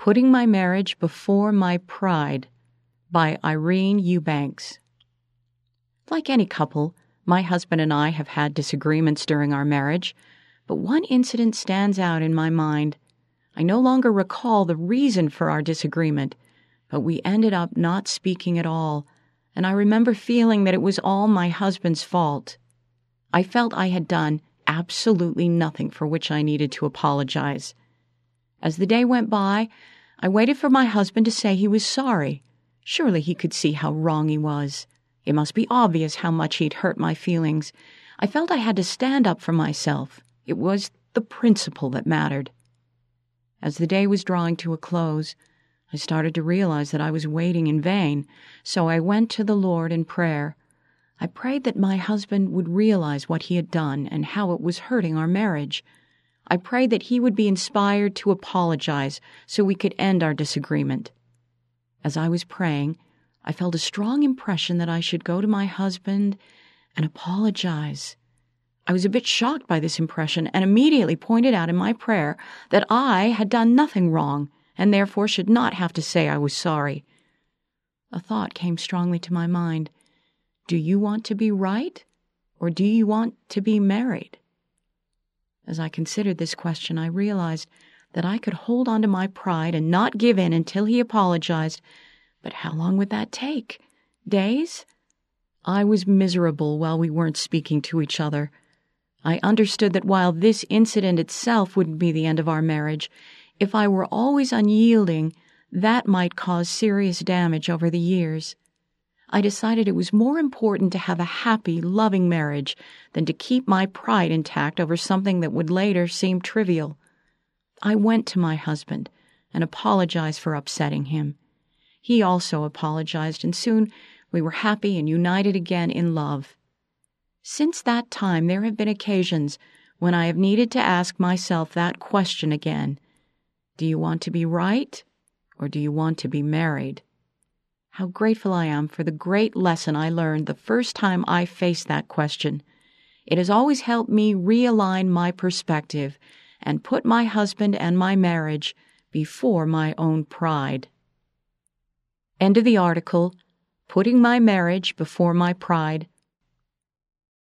Putting My Marriage Before My Pride by Irene Eubanks. Like any couple, my husband and I have had disagreements during our marriage, but one incident stands out in my mind. I no longer recall the reason for our disagreement, but we ended up not speaking at all, and I remember feeling that it was all my husband's fault. I felt I had done absolutely nothing for which I needed to apologize. As the day went by, I waited for my husband to say he was sorry. Surely he could see how wrong he was. It must be obvious how much he'd hurt my feelings. I felt I had to stand up for myself. It was the principle that mattered. As the day was drawing to a close, I started to realize that I was waiting in vain, so I went to the Lord in prayer. I prayed that my husband would realize what he had done and how it was hurting our marriage. I prayed that he would be inspired to apologize so we could end our disagreement. As I was praying, I felt a strong impression that I should go to my husband and apologize. I was a bit shocked by this impression and immediately pointed out in my prayer that I had done nothing wrong and therefore should not have to say I was sorry. A thought came strongly to my mind. Do you want to be right, or do you want to be married? As I considered this question, I realized that I could hold on to my pride and not give in until he apologized. But how long would that take? Days? I was miserable while we weren't speaking to each other. I understood that while this incident itself wouldn't be the end of our marriage, if I were always unyielding, that might cause serious damage over the years. I decided it was more important to have a happy, loving marriage than to keep my pride intact over something that would later seem trivial. I went to my husband and apologized for upsetting him. He also apologized, and soon we were happy and united again in love. Since that time, there have been occasions when I have needed to ask myself that question again. Do you want to be right, or do you want to be married? How grateful I am for the great lesson I learned the first time I faced that question. It has always helped me realign my perspective and put my husband and my marriage before my own pride. End of the article, Putting My Marriage Before My Pride